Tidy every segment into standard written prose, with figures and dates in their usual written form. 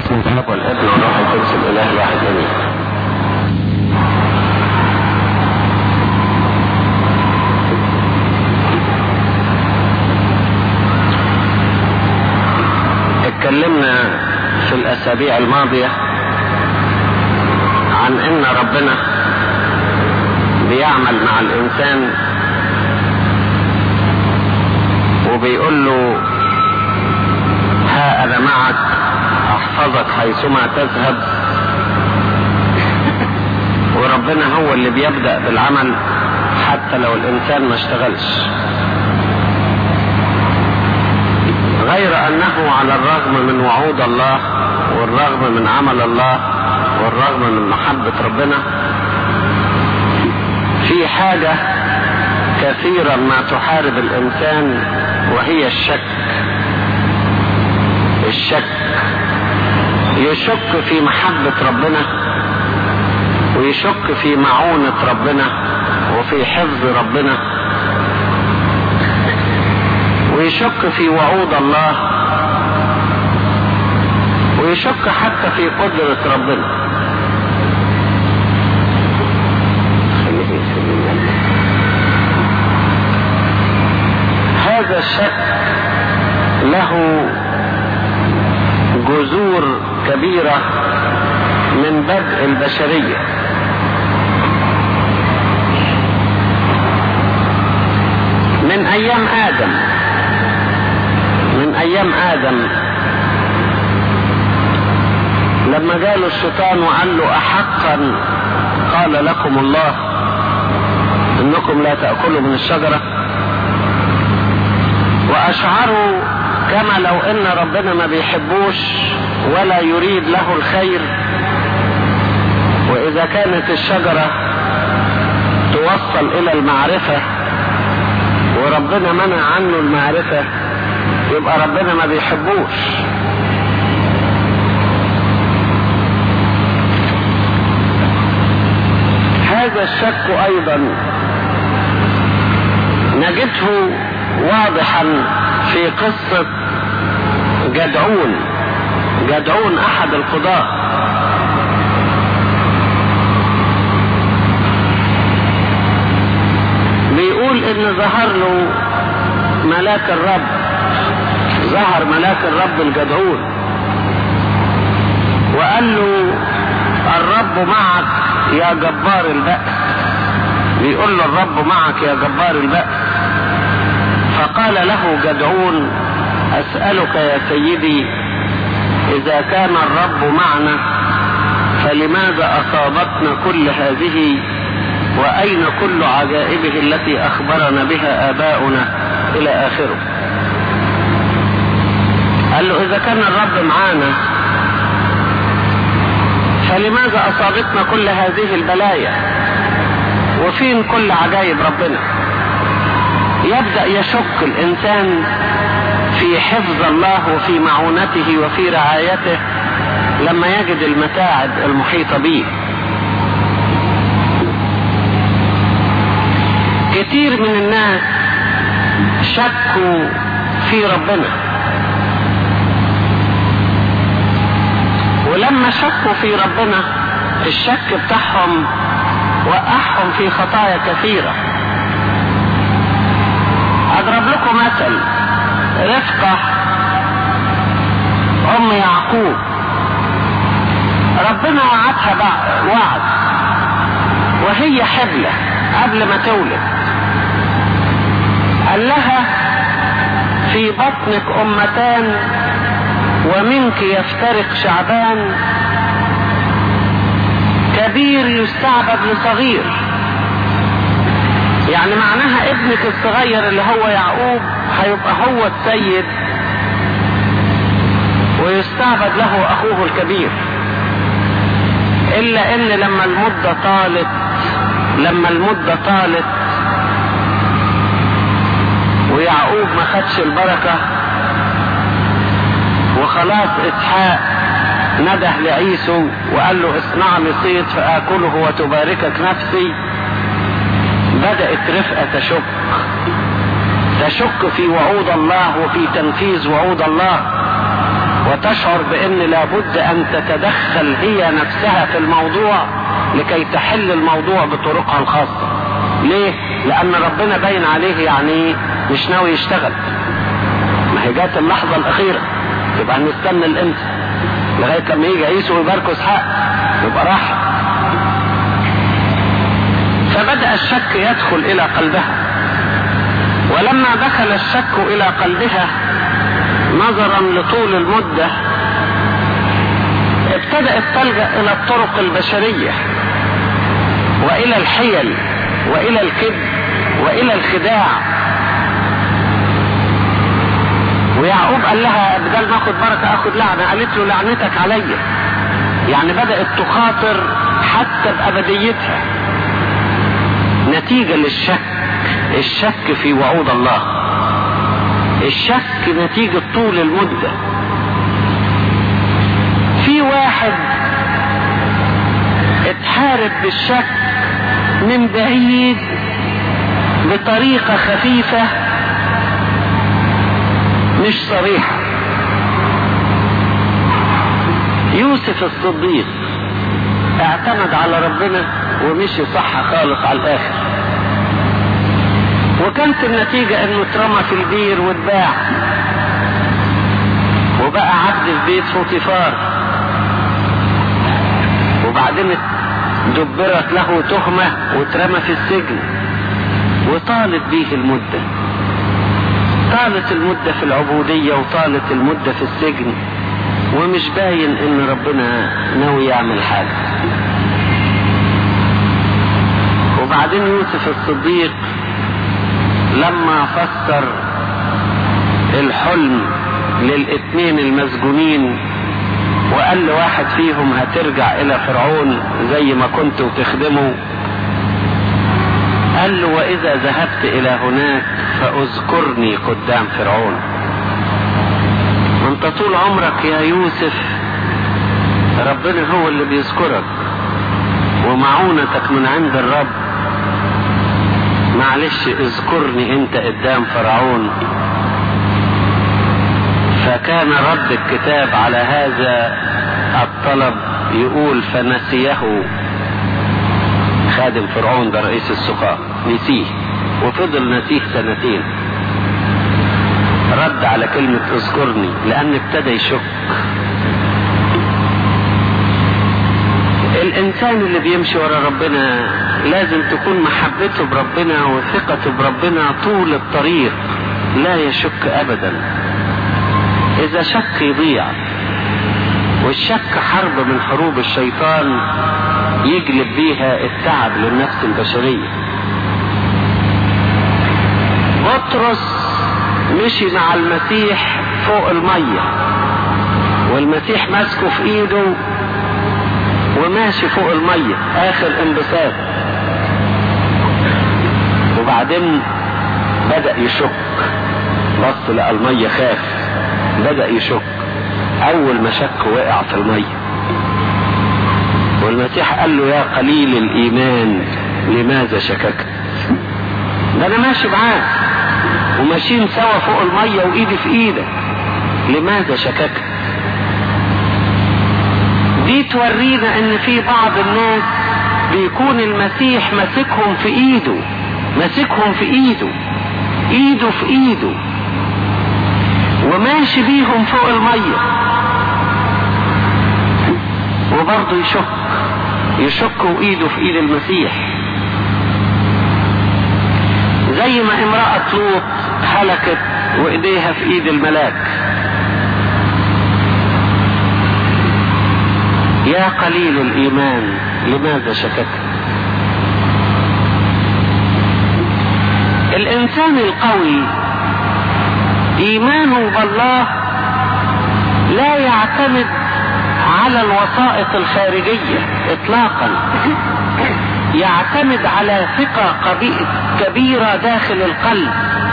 باسم الاب والابن والروح القدس الاله الواحد امين. اتكلمنا في الاسابيع الماضية عن ان ربنا بيعمل مع الانسان وبيقول له ها انا معك احفظك حيثما تذهب، وربنا هو اللي بيبدأ بالعمل حتى لو الانسان ما اشتغلش، غير انه على الرغم من وعود الله والرغم من عمل الله والرغم من محبة ربنا في حاجة كثيرا ما تحارب الانسان وهي الشك. يشك في محبة ربنا ويشك في معونة ربنا وفي حفظ ربنا ويشك في وعود الله ويشك حتى في قدرة ربنا. هذا الشك له جذور كبيرة من بدء البشرية. من ايام ادم لما جاله الشيطان وقال له احقا قال لكم الله انكم لا تأكلوا من الشجرة، واشعروا كما لو ان ربنا ما بيحبوش ولا يريد له الخير، واذا كانت الشجرة توصل الى المعرفة وربنا منع عنه المعرفة يبقى ربنا ما بيحبوش. هذا الشك ايضا نجده واضحا في قصة جدعون احد القضاة. بيقول ان ظهر ملاك الرب الجدعون وقال له الرب معك يا جبار البأس. بيقول له الرب معك يا جبار البأس. فقال له جدعون أسألك يا سيدي إذا كان الرب معنا فلماذا أصابتنا كل هذه وأين كل عجائبه التي أخبرنا بها آباؤنا إلى آخره. قال له إذا كان الرب معنا فلماذا أصابتنا كل هذه البلايا وفين كل عجائب ربنا. يبدأ يشك الإنسان في حفظ الله وفي معونته وفي رعايته لما يجد المتاعب المحيطة به. كتير من الناس شكوا في ربنا، ولما شكوا في ربنا الشك بتاعهم وقعهم في خطايا كثيرة. اضرب لكم مثل رفقة ام يعقوب، ربنا وعدها وعد وهي حبلة قبل ما تولد، قال لها في بطنك امتان ومنك يفترق شعبان، كبير يستعبد لصغير. يعني معناها ابنك الصغير اللي هو يعقوب هيبقى هو السيد ويستعبد له اخوه الكبير. الا ان لما المدة طالت ويعقوب ما خدش البركة وخلاص اسحاق نده لعيسو وقال له اصنع لي صيد فاكله وتباركك نفسي، بدأت رفقة تشك في وعود الله وفي تنفيذ وعود الله وتشعر بأن لابد أن تتدخل هي نفسها في الموضوع لكي تحل الموضوع بطرقها الخاصة. ليه؟ لأن ربنا باين عليه يعني مش ناوي يشتغل. ما هي جات اللحظة الأخيرة، يبقى هنستنى الإمتى؟ لغاية لما يجي عيسو ويباركوا إسحاق يبقى راح. فبدأ الشك يدخل إلى قلبها، ولما دخل الشك إلى قلبها نظرا لطول المدة ابتدأت تلجأ إلى الطرق البشرية وإلى الحيل وإلى الكذب وإلى الخداع. ويعقوب قال لها بدل ما اخد بركة اخد لعنة، قالت له لعنتك عليا. يعني بدأت تخاطر حتى بأبديتها نتيجة للشك. الشك في وعود الله، الشك نتيجة طول المدة. في واحد اتحارب بالشك من بعيد بطريقة خفيفة مش صريحة. يوسف الصديق اعتمد على ربنا ومشي صح خالص على الاخر، وكانت النتيجة انه اترمى في البير واتباع وبقى عبد في بيت فوطيفار، وبعدين دبرت له تهمة واترمى في السجن، وطالت بيه المدة. طالت المدة في العبودية وطالت المدة في السجن، ومش باين ان ربنا ناوي يعمل حاجة. وبعدين يوسف الصديق لما فسر الحلم للاثنين المسجونين وقال لواحد فيهم هترجع الى فرعون زي ما كنت وتخدمه، قال له واذا ذهبت الى هناك فاذكرني قدام فرعون. انت طول عمرك يا يوسف ربنا هو اللي بيذكرك ومعونتك من عند الرب، معلش اذكرني انت قدام فرعون. فكان رد الكتاب على هذا الطلب يقول فنسيه خادم فرعون ده رئيس السقاة، نسيه وفضل نسيه 2 سنين. رد على كلمة اذكرني لان ابتدى يشك. الانسان اللي بيمشي ورا ربنا لازم تكون محبته بربنا وثقته بربنا طول الطريق، لا يشك ابدا. اذا شك يضيع، والشك حرب من حروب الشيطان يجلب بيها التعب للنفس البشرية. بطرس مشي مع المسيح فوق المية والمسيح ماسكه في ايده وماشي فوق المية اخر انبساط، وبعدين بدأ يشك. بص لقى المية خاف، بدأ يشك. اول ما شك وقع في المية، والمسيح قال له يا قليل الايمان لماذا شككت؟ ده انا ماشي معاك وماشيين سوا فوق المية وايدي في ايدك، لماذا شككت؟ دي تورينا ان في بعض الناس بيكون المسيح ماسكهم في ايده، ماسكهم في ايده، ايده في ايده، وماشي بيهم فوق المية، وبرضه يشك وايده في ايد المسيح. زي ما امرأة لوط هلكت وايديها في ايد الملاك. يا قليل الايمان لماذا شككت؟ الانسان القوي ايمانه بالله لا يعتمد على الوسائط الخارجية اطلاقا، يعتمد على ثقة كبيرة داخل القلب،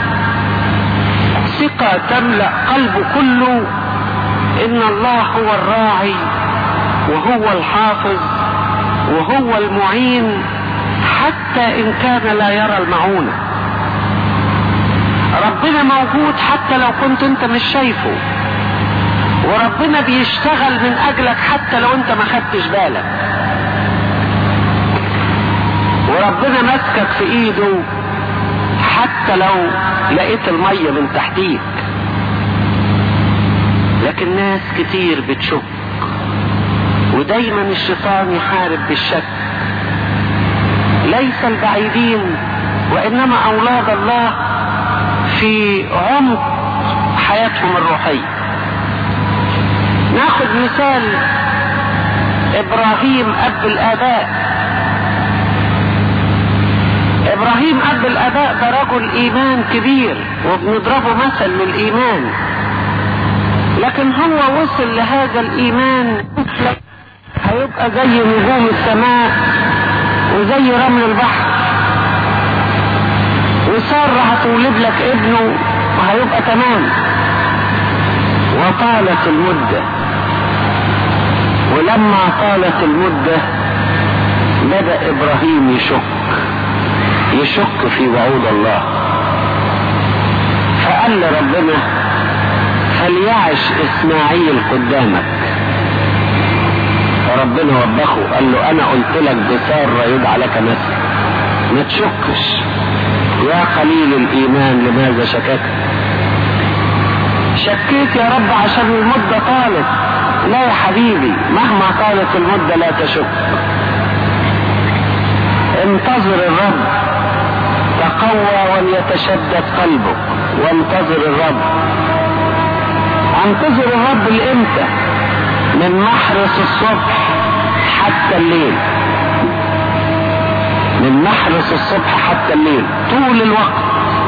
ثقة تملأ قلبه كله ان الله هو الراعي وهو الحافظ وهو المعين، حتى ان كان لا يرى المعونة. ربنا موجود حتى لو كنت انت مش شايفه، وربنا بيشتغل من اجلك حتى لو انت ما خدتش بالك، وربنا ماسكك في ايده حتى لو لقيت المية من تحتيك. لكن ناس كتير بتشك، ودايما الشيطان يحارب بالشك. ليس البعيدين وانما اولاد الله في عمق حياتهم الروحية. ناخذ مثال ابراهيم اب الاباء. ابراهيم اب الاباء ده رجل ايمان كبير وبنضربه مثل للايمان، لكن هو وصل لهذا الايمان هيبقى زي نجوم السماء وزي رمل البحر، وسارة هتولد لك ابنه وهيبقى تمام. وطالت المدة، ولما طالت المدة بدأ ابراهيم يشك في وعود الله، فقال لربنا فليعش اسماعيل قدامك. فربنا وبخه قال له انا قلت لك بسارة يدعى لك نسل، ما تشكش يا قليل الايمان لماذا شككت؟ شكيت يا رب عشان المدة طالت. لا يا حبيبي، مهما طالت المدة لا تشك. انتظر الرب، تقوى وليتشدد قلبك، وانتظر الرب. انتظر الرب لامتى؟ من محرس الصبح حتى الليل، من محرس الصبح حتى الليل، طول الوقت.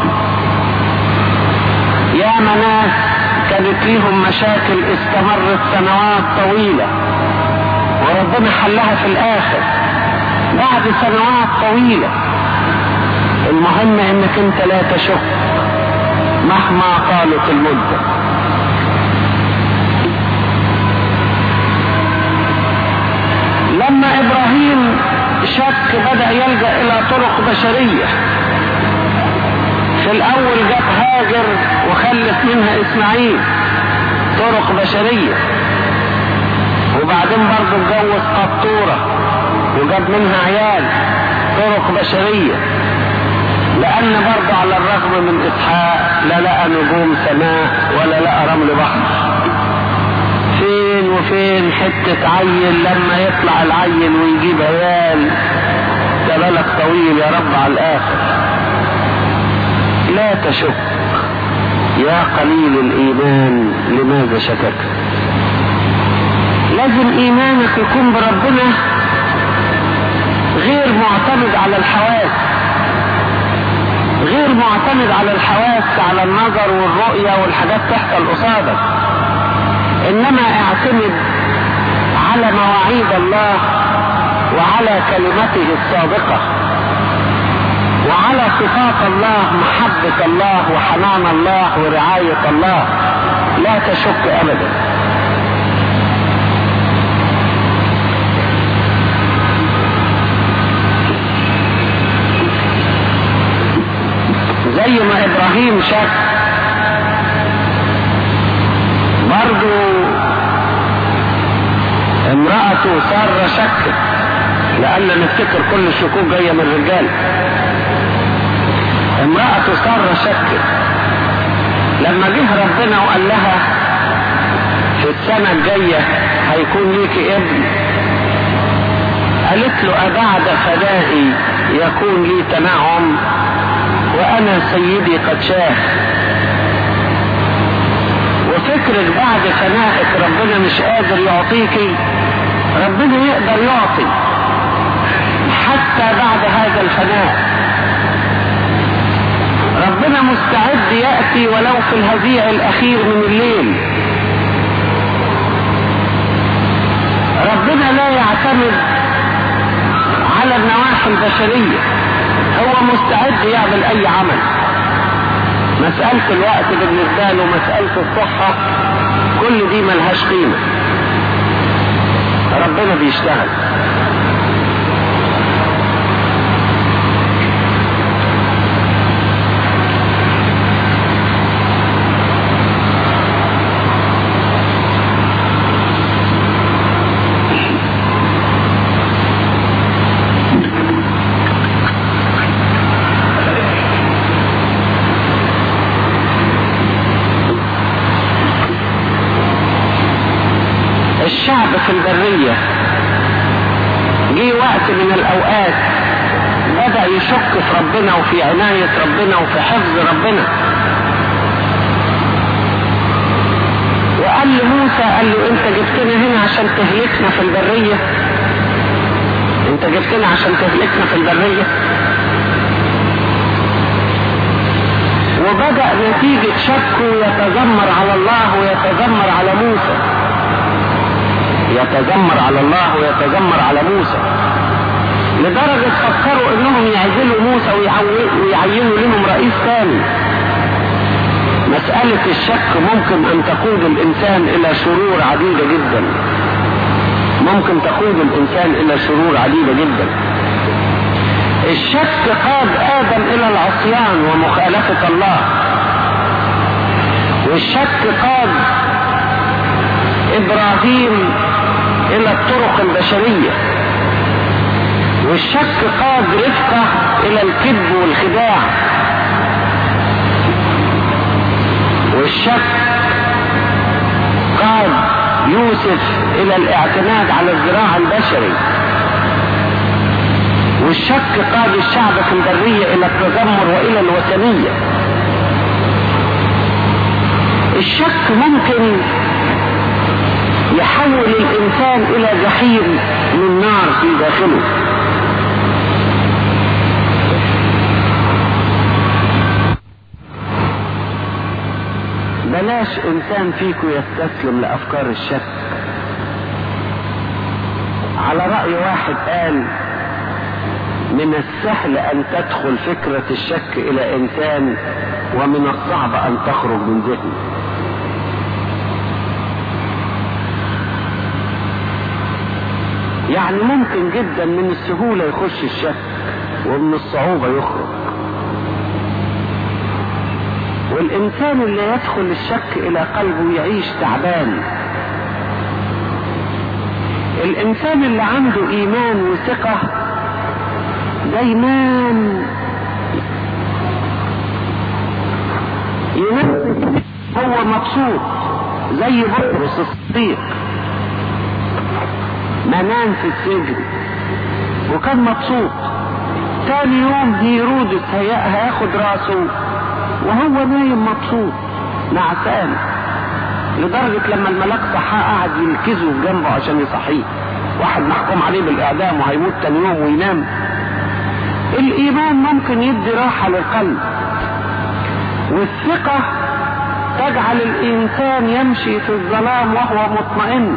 يا ناس كانت ليهم مشاكل استمرت سنوات طويلة وربنا حلها في الاخر بعد سنوات طويلة. المهم انك انت لا تشك مهما طالت المدة. لما ابراهيم شك بدأ يلجأ الى طرق بشرية. في الاول جاب هاجر وخلف منها اسماعيل، طرق بشرية. وبعدين برضه اتجوز قطورة وجاب منها عيال، طرق بشرية. لان برضه على الرغم من اسحاق لا لقى نجوم سماء ولا لقى رمل بحر. فين وفين حتة عيل لما يطلع العيل ويجيب عيال، ده بالك طويل يا رب على الاخر. لا تشك يا قليل الايمان لماذا شككت؟ لازم ايمانك يكون بربنا غير معتمد على الحواس، غير معتمد على الحواس، على النظر والرؤية والحاجات تحصل قصادك، انما اعتمد على مواعيد الله وعلى كلمته الصادقة وعلى صفات الله، محبة الله وحنان الله ورعاية الله. لا تشك ابدا. زي ما ابراهيم شك برضو امرأته سارة شكت، لأن نفتكر كل الشكوك جاية من الرجال. امرأته سارة شكت لما جه ربنا وقال لها في السنة الجاية هيكون ليك ابن، قالت له أبعد فدائي يكون لي تنعم وأنا سيدي قد شاخ. وفكرك بعد فنائك ربنا مش قادر يعطيكي، ربنا يقدر يعطي حتى بعد هذا الفناء. ربنا مستعد يأتي ولو في الهزيع الأخير من الليل. ربنا لا يعتمد على النواحي البشرية، هو مستعد يعمل أي عمل. مسألة الوقت بالنسبة له، مسألة الصحة، كل دي ملهاش قيمة. ربنا بيشتغل. الشعب في البرية جه وقت من الأوقات بدأ يشك في ربنا وفي عناية ربنا وفي حفظ ربنا، وقال لموسى، قال له انت جبتنا هنا عشان تهلكنا في البرية؟ انت جبتنا عشان تهلكنا في البرية؟ وبدأ نتيجة شكه يتذمر على الله ويتذمر على موسى، يتذمر على الله ويتذمر على موسى، لدرجة فكروا انهم يعزلوا موسى ويعينوا لهم رئيس ثاني. مسألة الشك ممكن ان تقود الانسان الى شرور عديدة جدا، ممكن تقود الانسان الى شرور عديدة جدا. الشك قاد آدم إلى العصيان ومخالفة الله، والشك قاد إبراهيم إلى الطرق البشرية، والشك قاد رفقة إلى الكذب والخداع، والشك قاد يوسف إلى الاعتماد على الذراع البشري، والشك قاد الشعب في البرية إلى التذمر وإلى الوثنية. الشك ممكن يحول الإنسان إلى جحيم من نار في داخله. بلاش إنسان فيكم يستسلم لأفكار الشك. على رأي واحد قال: من السهل أن تدخل فكرة الشك إلى إنسان، ومن الصعب أن تخرج من ذهنه. يعني ممكن جدا من السهولة يخش الشك، ومن الصعوبة يخرج. والإنسان اللي يدخل الشك إلى قلبه يعيش تعبان. الإنسان اللي عنده إيمان وثقة دايما ينفذ، هو مبسوط زي بطرس الصديق، ما نام في السجن وكان مبسوط. تاني يوم هيرودس هياخد راسه وهو نايم مبسوط نعسان، لدرجة لما الملاك صحاه قعد ينكزه جنبه عشان يصحيه. واحد محكوم عليه بالإعدام وهيموت تاني يوم وينام. الإيمان ممكن يدي راحة للقلب، والثقة تجعل الإنسان يمشي في الظلام وهو مطمئن،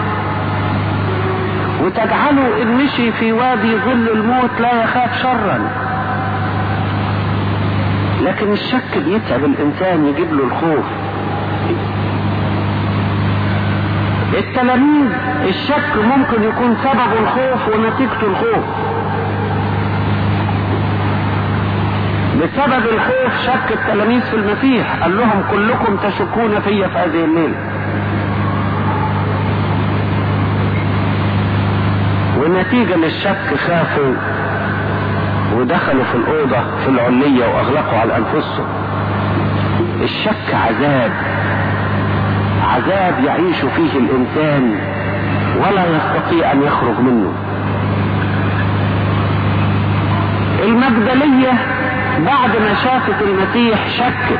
وتجعله إن مشي في وادي ظل الموت لا يخاف شرا. لكن الشك بيتعب الإنسان، يجيب له الخوف. التلاميذ الشك ممكن يكون سبب الخوف ونتيجته الخوف. بسبب الخوف شك التلاميذ في المسيح، قال لهم: كلكم تشكون في هذه الليلة. ونتيجة للشك خافوا ودخلوا في الأوضة في العلية وأغلقوا على أنفسهم. الشك عذاب، عذاب يعيش فيه الإنسان ولا يستطيع أن يخرج منه. المجدلية بعد ما شافت المسيح شكت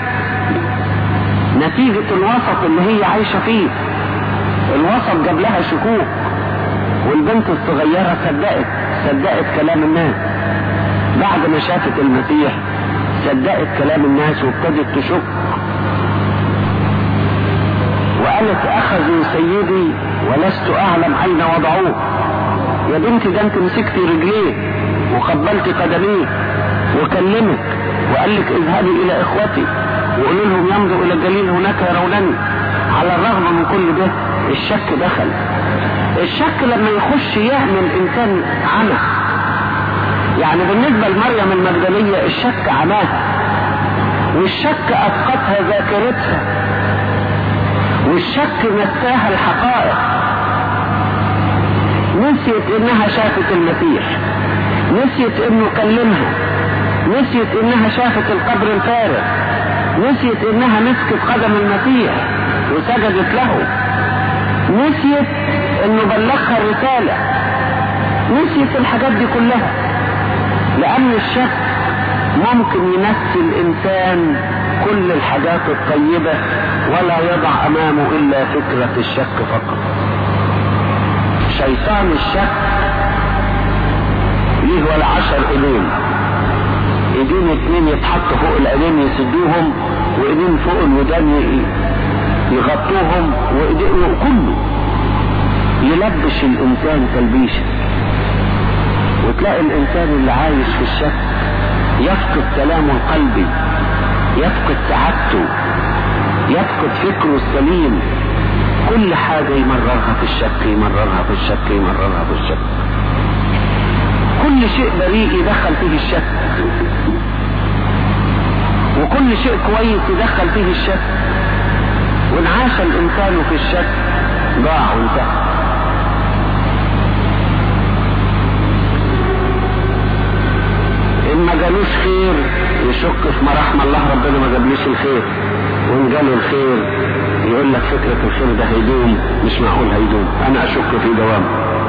نتيجة الوسط اللي هي عايشة فيه. الوسط جاب لها شكوك، والبنت الصغيرة صدقت كلام الناس. بعد ما شافت المسيح صدقت كلام الناس وابتدت تشك، وقالت: أخذوا سيدي ولست أعلم أين وضعوه. يا بنتي ده انت مسكتي رجليه وقبلت قدميه وكلمك وقال لك: اذهبي إلى إخوتي وقولوا لهم يمضوا إلى الجليل هناك يرونني. على الرغم من كل ده الشك دخل. الشك لما يخش يعمل إنسان عمى. يعني بالنسبة لمريم المجدلية الشك عماها، والشك أفقدها ذاكرتها، والشك نساها الحقائق. نسيت إنها شافت المسيح، نسيت إنه كلمها، نسيت إنها شافت القبر الفارغ، نسيت إنها مسكت قدم المسيح وسجدت له، نسيت يبلغها الرسالة، نسيت الحاجات دي كلها، لأن الشك ممكن ينسي الإنسان كل الحاجات الطيبة ولا يضع أمامه إلا فكرة الشك فقط. شيطان الشك ليه ولا 10 ايدين، ايدين 2 يتحطوا فوق العينين يسدوهم، وايدين فوق الودان يغطوهم، وكله يلبش الانسان تلبيشه. وتلاقي الانسان اللي عايش في الشك يفقد سلامه القلبي، يفقد سعادته، يفقد فكره السليم، كل حاجة يمررها في الشك، يمررها في الشك، يمررها في الشك، كل شيء بريء يدخل فيه الشك، وكل شيء كويس يدخل فيه الشك. وإن عاش الإنسان في الشك ضاع وانتهى. إن ما جالوش خير يشك في مراحم الله، ربنا ما جابليش الخير. وإن جاله الخير يقول لك فكرة الخير ده هيدوم، مش معقول هيدوم، أنا أشك في دوام.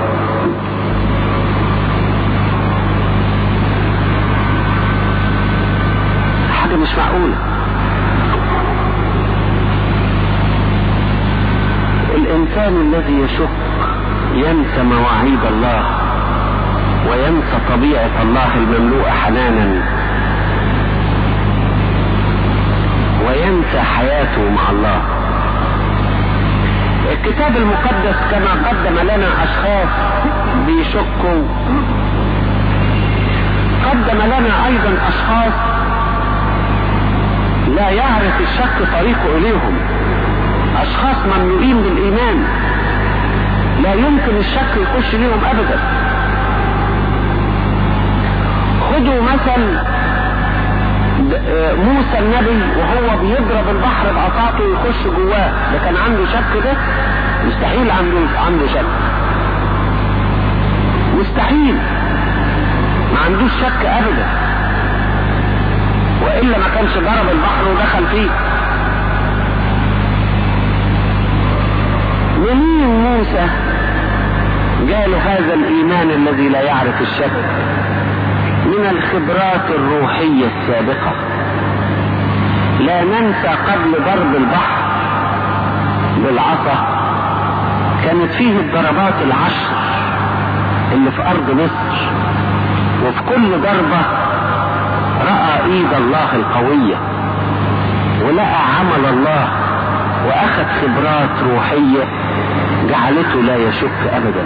حاجة مش معقولة. الإنسان الذي يشك ينسى مواعيد الله، وينسى طبيعة الله المملوءة حنانا، وينسى حياته مع الله. الكتاب المقدس كما قدم لنا أشخاص بيشكوا، قدم لنا أيضا أشخاص لا يعرف الشك طريقه إليهم، أشخاص مملوئين بالإيمان لا يمكن الشك يخش لهم أبدا. خدوا مثل موسى النبي وهو بيضرب البحر بعصاته ويخش جواه، ده كان عنده شك؟ ده مستحيل عنده شك، مستحيل، ما عندوش شك ابدا، والا ما كانش ضرب البحر ودخل فيه. منين موسى جاله هذا الايمان الذي لا يعرف الشك؟ من الخبرات الروحية السابقة. لا ننسى قبل ضرب البحر بالعصا كانت فيه الضربات 10 اللي في أرض مصر، وفي كل ضربة رأى إيد الله القوية ولقى عمل الله، وأخذ خبرات روحية جعلته لا يشك أبدا.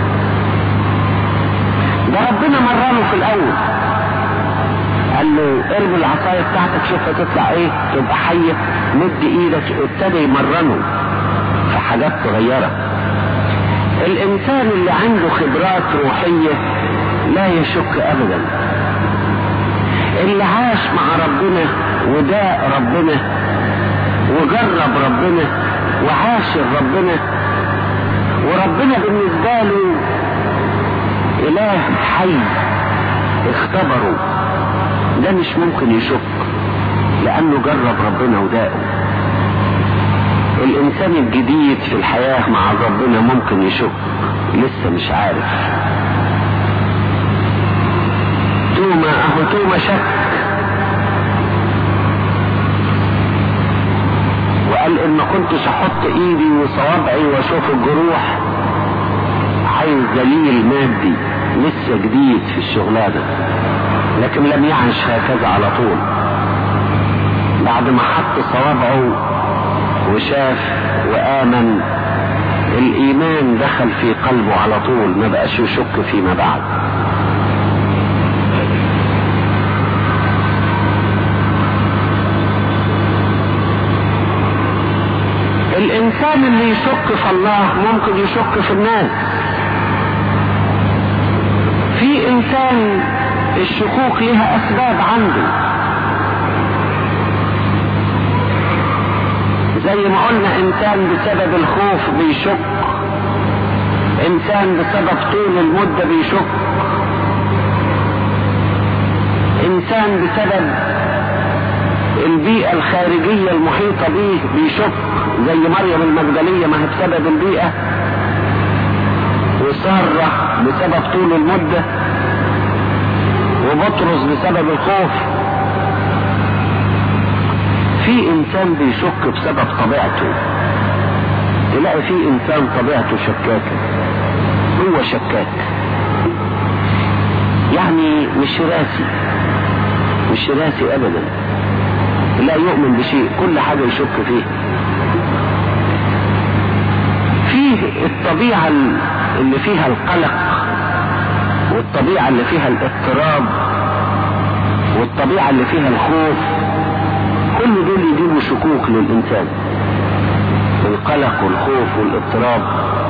ده ربنا مرنه في الاول، قال له ارمي العصايه بتاعتك شوفها تطلع ايه، تبقى حيه، مد ايدك، ابتدى يمرنه في حاجات صغيره. الانسان اللي عنده خبرات روحيه لا يشك ابدا، اللي عاش مع ربنا وداء ربنا وجرب ربنا وعاشر ربنا، وربنا بالنسبه له إله حي اختبره، ده مش ممكن يشك لأنه جرب ربنا وداقه. الإنسان الجديد في الحياة مع ربنا ممكن يشك، لسه مش عارف. توما شك وقال إن ما كنتش أحط إيدي وصوابعي وأشوف الجروح، عايز دليل مادي، لسه جديد في الشغلانة، لكن لم يعش هكذا على طول. بعد ما حط صوابعه وشاف وآمن، الإيمان دخل في قلبه على طول، ما بقاش يشك فيما بعد. الإنسان اللي يشك في الله ممكن يشك في الناس. في إنسان الشكوك لها أسباب عنده، زي ما قلنا إنسان بسبب الخوف بيشك، إنسان بسبب طول المدة بيشك، إنسان بسبب البيئة الخارجية المحيطة به بيشك، زي مريم المجدلية ما هي بسبب البيئة. وسارة بسبب طول المدة، وبطرس بسبب الخوف. في انسان بيشك بسبب طبيعته، تلاقي في انسان طبيعته شكاكة، هو شكاك يعني مش راسي ابدا، لا يؤمن بشيء، كل حاجة يشك فيه. فيه الطبيعة اللي فيها القلق، والطبيعة اللي فيها الاضطراب، والطبيعة اللي فيها الخوف، كل دول يجيبوا شكوك للإنسان، القلق والخوف والاضطراب.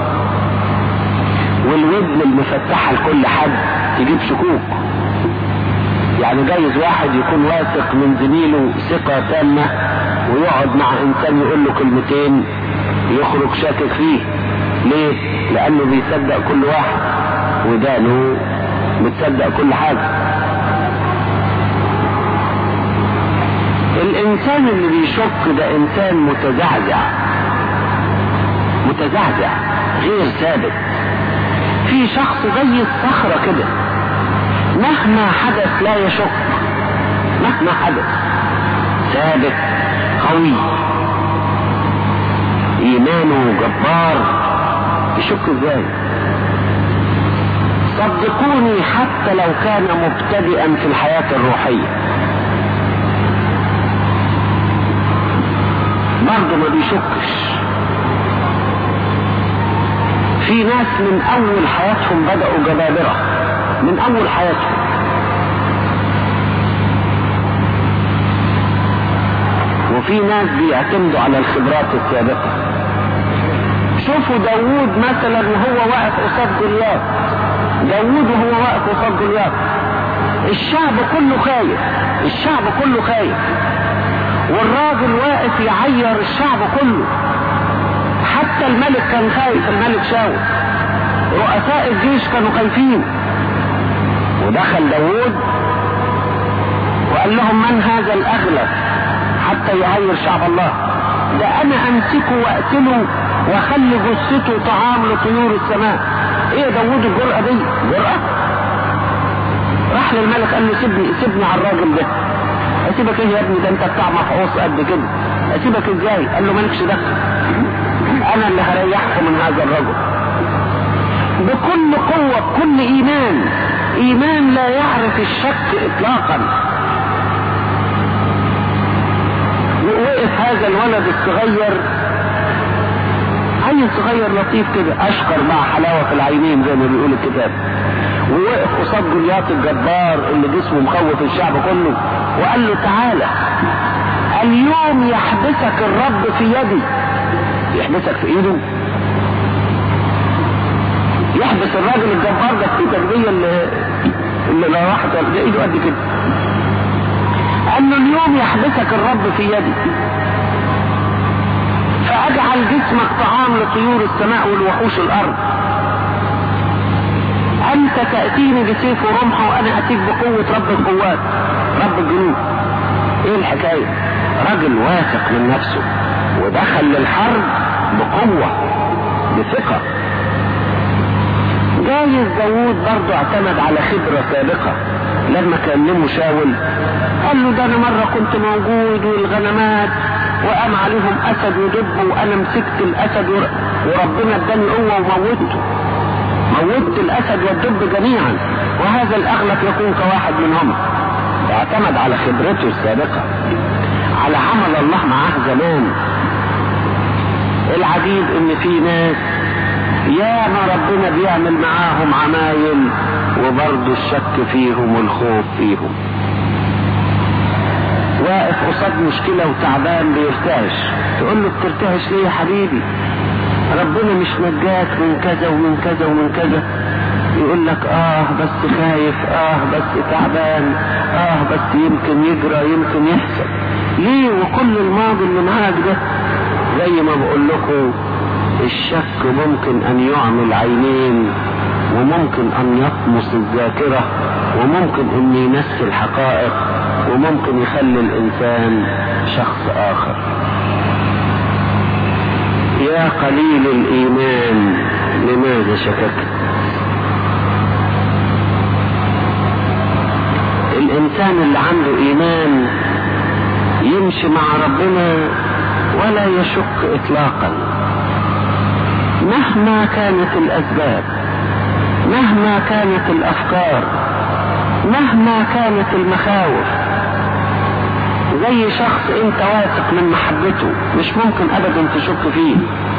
والودن المفتحة لكل حد تجيب شكوك. يعني جايز واحد يكون واثق من زميله ثقة تامة، ويقعد مع انسان يقول له كلمتين يخرج شاكك فيه. ليه؟ لانه بيصدق كل واحد، ودانه بتصدق كل حاجة. الانسان اللي بيشك ده انسان متزعزع غير ثابت. في شخص زي الصخرة كده، مهما حدث لا يشك، مهما حدث ثابت قوي، ايمانه جبار. يشك ازاي؟ صدقوني حتى لو كان مبتدئا في الحياة الروحية برضه ما بيشكش. في ناس من اول حياتهم بدأوا جبابرة، من اول حياتهم. وفي ناس بيعتمدوا على الخبرات السابقة. شوفوا داوود مثلا وهو واقف قصاد جولياث، الشعب كله خايف، والراجل واقف يعير الشعب كله، حتى الملك كان خايف، الملك شاول، رؤساء الجيش كانوا خايفين. ودخل داوود وقال لهم: من هذا الأغلب حتى يعير شعب الله؟ ده أنا أمسكه وأقتله وأخلي جثته طعام لطيور السماء. إيه داوود الجرأة دي؟ جرأة؟ راح للملك قال له: سيبني على الراجل ده. أسيبك إيه يا ابني؟ ده أنت بتاع مفعوص قد كده، أسيبك إزاي؟ قال له: مالكش دخل، أنا اللي هريحكم من هذا الرجل. بكل قوة، بكل إيمان لا يعرف الشك إطلاقا. ووقف هذا الولد الصغير، عيل صغير لطيف كده، أشقر مع حلاوة في العينين زي ما بيقول الكتاب، ووقف قصاد جولياث الجبار اللي جسمه مخوف الشعب كله، وقال له: تعالى اليوم يحبسك الرب في يدي. يحبسك في ايده؟ يحبس الراجل الجبار ده في تربية اللي لو راحت ايده قد كده. قال له: اليوم يحبسك الرب في يدي، فاجعل جسمك طعام لطيور السماء والوحوش الارض. انت تأتيني بسيف ورمح، وانا اتيك بقوة رب القوات، رب الجنود. ايه الحكاية؟ راجل واثق من نفسه، ودخل للحرب بقوة بثقة. جايز داوود برضو اعتمد على خبرة سابقة. لما كلمه شاول قال له: ده انا مرة كنت موجود والغنمات وقام عليهم اسد ودب، وانا مسكت الاسد وربنا اداني قوة وموتته، موت الاسد والدب جميعا، وهذا الاغلب يكون كواحد منهم. اعتمد على خبرته السابقة، على عمل الله معاه زمان. العجيب ان في ناس يا ما ربنا بيعمل معاهم عمايل وبرضه الشك فيهم والخوف فيهم. واقف قصاد مشكلة وتعبان بيرتعش، تقول له: بترتعش ليه يا حبيبي؟ ربنا مش نجاك من كذا ومن كذا ومن كذا. يقول لك: بس خايف، بس تعبان، بس يمكن يجرى، يمكن يحصل. ليه؟ وكل الماضي اللي معاك ده. زي ما بقول لكم، الشك ممكن ان يعمل عينين، وممكن ان يطمس الذاكرة، وممكن ان ينسي الحقائق، وممكن يخلي الانسان شخص اخر. يا قليل الإيمان لماذا شككت؟ الإنسان اللي عنده إيمان يمشي مع ربنا ولا يشك إطلاقا، مهما كانت الأسباب، مهما كانت الأفكار، مهما كانت المخاوف. زي شخص انت واثق من محبته مش ممكن ابدا تشك فيه.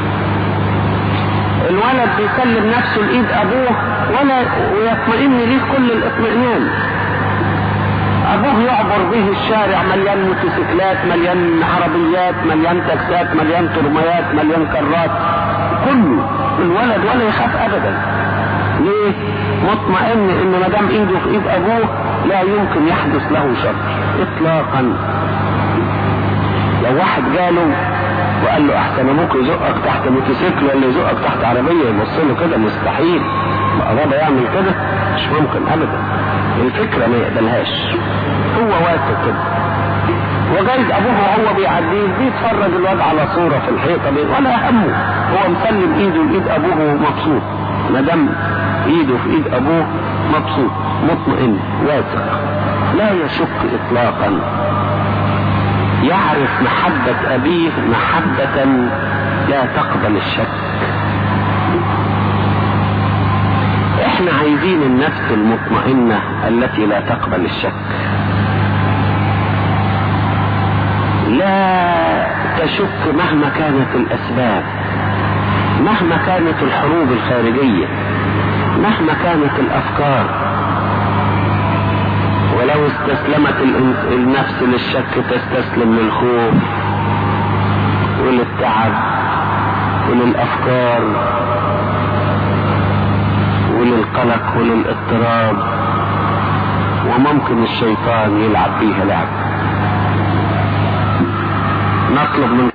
الولد بيسلم نفسه لإيد ابوه ويطمئن ليه كل الاطمئنان. ابوه يعبر به الشارع مليان موتوسيكلات، مليان عربيات، مليان تاكسات، مليان ترميات، مليان كرات، كله الولد ولا يخاف ابدا. ليه؟ مطمئن ان ما دام ايده في ايد ابوه لا يمكن يحدث له شر اطلاقا. لو واحد جاله وقال له احسن ابوك يزقك تحت موتوسيكل ولا يزقك تحت عربيه، يبص له كده مستحيل، بابا يعمل كده مش ممكن ابدا، الفكره ما يقبلهاش، هو واثق كده. وجايز ابوه وهو بيعديه بيتفرج الواد على صوره في الحيطه ولا همه، هو مسلم ايده لايد ابوه ومبسوط، ما دام ايده في ايد ابوه مبسوط مطمئن واثق لا يشك اطلاقا. يعرف محبة ابيه محبة لا تقبل الشك. احنا عايزين النفس المطمئنة التي لا تقبل الشك، لا تشك مهما كانت الاسباب، مهما كانت الحروب الخارجية، مهما كانت الافكار. ولو استسلمت النفس للشك تستسلم للخوف وللتعب وللافكار وللقلق وللاضطراب، وممكن الشيطان يلعب بيها لعب. نطلب من